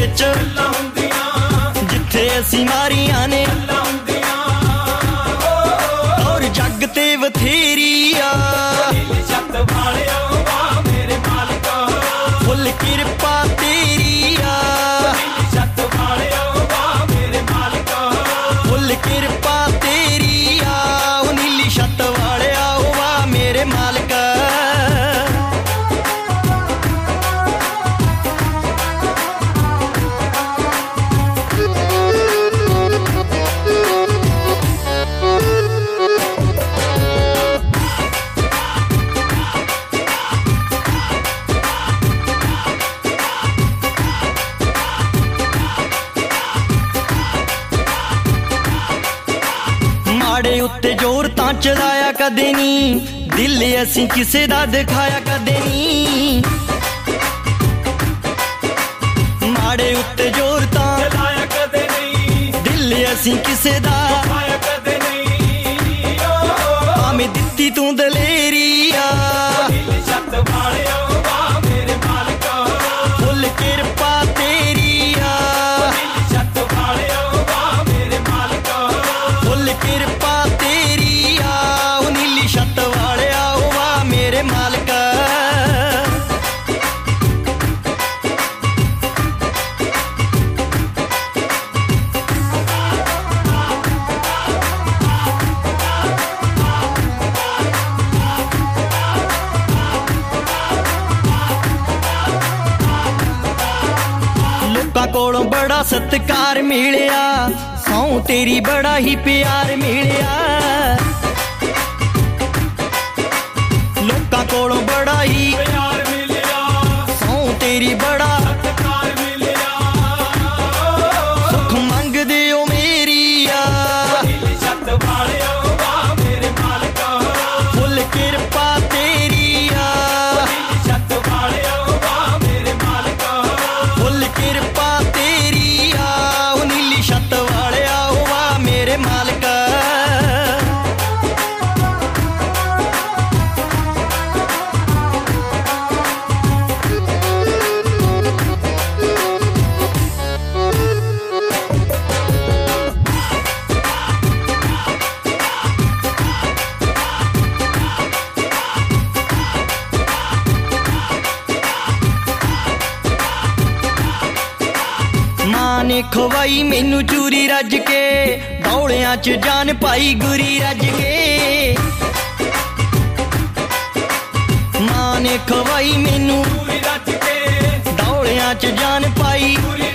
ਵਿੱਚ ਜਿੱਥੇ ਅਸੀਂ ਮਾਰੀਆਂ ਨੇ ਔਰ ਜੱਗ ਤੇ ਬਥੇਰੀ ਆ ਛੱਤ ਵਾਲਿਆ ਵਾਹ ਮੇਰੇ ਮਾਲਕਾ ਫੁੱਲ ਕਿਰਪਾ ਤੇਰੀ ਆ ਛੱਤ ਵਾਲਿਆ ਵਾਹ ਮੇਰੇ ਮਾਲਕਾ ਫੁੱਲ ਕਿਰਪਾ ਤੇਰੀ ਆ ਉਹ ਨੀਲੀ ਛੱਤ ਵਾਲਿਆ ਉਹ ਵਾਹ ਮੇਰੇ ਮਾਲਕਾ ਮਾੜੇ ਉੱਤੇ ਜ਼ੋਰ ਤਾਂ ਚਲਾਇਆ ਕਦੇ ਨੀ ਦਿਲ ਅਸੀਂ ਕਿਸੇ ਦਾ ਦਿਖਾਇਆ ਕਦੇ ਨੀ ਮਾੜੇ ਉੱਤੇ ਜ਼ੋਰ ਤਾਂ ਚਲਾਇਆ ਕਦੇ ਨਹੀਂ ਦਿਲ ਅਸੀਂ ਕਿਸੇ ਦਾ ਆਇਆ ਕਦੇ ਨਹੀਂ ਭਾਵੇਂ ਦਿੱਤੀ ਤੂੰ ਦਲੇਰੀ ਆ ਛੱਤ ਵਾਲਿਆ ਵਾਹ ਮੇਰੇ ਮਾਲਕਾ ਫੁੱਲ ਕਿਰਪਾ ਤੇਰੀ ਆ ਛੱਤ ਵਾਲਿਆ ਵਾਹ ਮੇਰੇ ਮਾਲਕਾ ਫੁੱਲ ਕਿਰਪਾ ਤੇਰੀ ਆ ਉਹ ਨੀਲੀ ਛੱਤ ਵਾਲਿਆ ਉਹ ਵਾ ਮੇਰੇ ਮਾਲਕਾ ਲੋਕਾਂ ਕੋਲੋਂ ਬੜਾ ਸਤਿਕਾਰ ਮਿਲਿਆ ਸੌਂ ਤੇਰੀ ਬੜਾ ਹੀ ਪਿਆਰ ਮਿਲਿਆ ਲੋਕਾਂ ਕੋਲੋਂ ਬੜਾ ਹੀ ਪਿਆਰ ਮਿਲਿਆ ਸੌਂ ਤੇਰੀ ਬੜਾ ਸਤਿਕਾਰ ਮਿਲਿਆ ਸੁੱਖ ਮੰਗਦੇ ਓ ਮੇਰੀ ਆ ਛੱਤ ਵਾਲਿਆ ਵਾਹ ਮੇਰੇ ਮਾਲਕਾ ਫੁੱਲ ਕਿਰਪਾ ਤੇਰੀ ਆ ਛੱਤ ਵਾਲਿਆ ਵਾਹ ਮੇਰੇ ਮਾਲਕਾ ਫੁੱਲ ਕਿਰਪਾ ਤੇਰੀ ਆ ਉਹ ਨੀਲੀ ਛੱਤ ਵਾਲਿਆ ਉਹ ਵਾ ਮੇਰੇ ਮਾਲਕਾ ਮਾਂ ਨੇ ਖਵਾਈ ਮੈਨੂੰ ਚੂਰੀ ਰੱਜ ਕੇ ਦੌਲਿਆਂ 'ਚ ਜਾਨ ਪਾਈ ਗੁਰੀ ਰੱਜ ਕੇ ਮਾਂ ਨੇ ਖਵਾਈ ਮੈਨੂੰ ਪੂਰੀ ਰੱਜ ਕੇ ਦੌਲਿਆਂ 'ਚ ਜਾਨ ਪਾਈ ਪੂਰੀ